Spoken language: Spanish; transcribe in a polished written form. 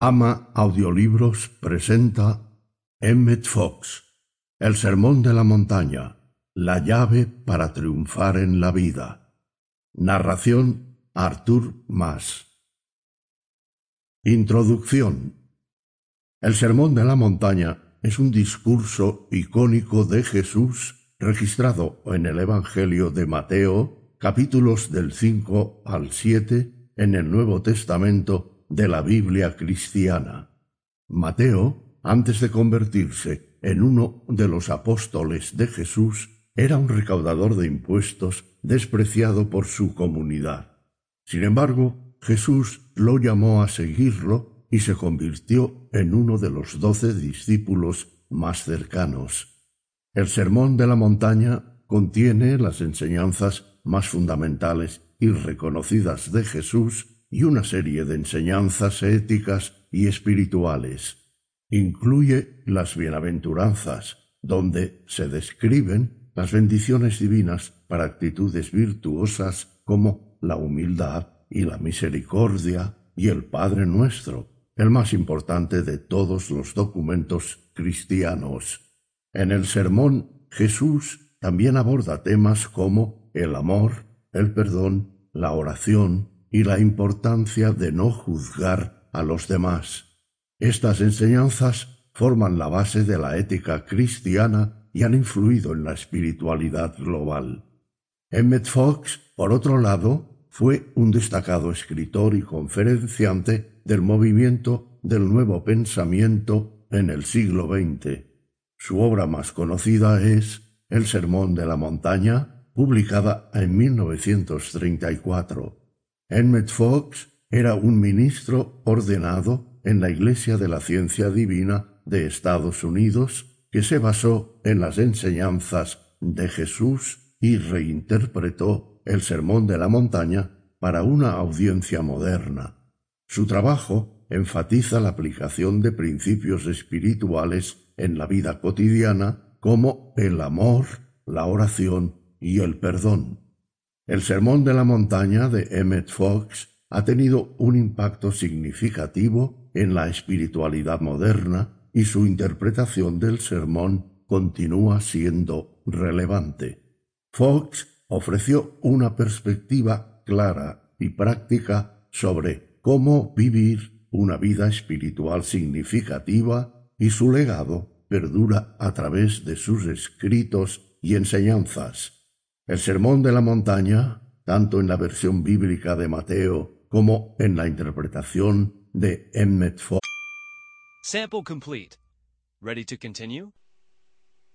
Ama Audiolibros presenta Emmett Fox, El Sermón de la Montaña, la llave para triunfar en la vida. Narración Artur Mas. Introducción. El Sermón de la Montaña es un discurso icónico de Jesús registrado en el Evangelio de Mateo, capítulos del 5 al 7 en el Nuevo Testamento de la Biblia cristiana. Mateo, antes de convertirse en uno de los apóstoles de Jesús, era un recaudador de impuestos despreciado por su comunidad. Sin embargo, Jesús lo llamó a seguirlo y se convirtió en uno de los 12 discípulos más cercanos. El Sermón de la Montaña contiene las enseñanzas más fundamentales y reconocidas de Jesús y una serie de enseñanzas éticas y espirituales. Incluye las bienaventuranzas, donde se describen las bendiciones divinas para actitudes virtuosas como la humildad y la misericordia y el Padre Nuestro, el más importante de todos los documentos cristianos. En el sermón, Jesús también aborda temas como el amor, el perdón, la oración y la importancia de no juzgar a los demás. Estas enseñanzas forman la base de la ética cristiana y han influido en la espiritualidad global. Emmett Fox, por otro lado, fue un destacado escritor y conferenciante del movimiento del Nuevo Pensamiento en el siglo XX. Su obra más conocida es El Sermón de la Montaña, publicada en 1934. Emmett Fox era un ministro ordenado en la Iglesia de la Ciencia Divina de Estados Unidos que se basó en las enseñanzas de Jesús y reinterpretó el Sermón de la Montaña para una audiencia moderna. Su trabajo enfatiza la aplicación de principios espirituales en la vida cotidiana como el amor, la oración y el perdón. El Sermón de la Montaña de Emmett Fox ha tenido un impacto significativo en la espiritualidad moderna y su interpretación del sermón continúa siendo relevante. Fox ofreció una perspectiva clara y práctica sobre cómo vivir una vida espiritual significativa y su legado perdura a través de sus escritos y enseñanzas. El Sermón de la Montaña, tanto en la versión bíblica de Mateo como en la interpretación de Emmett Fox. Sample complete. Ready to continue?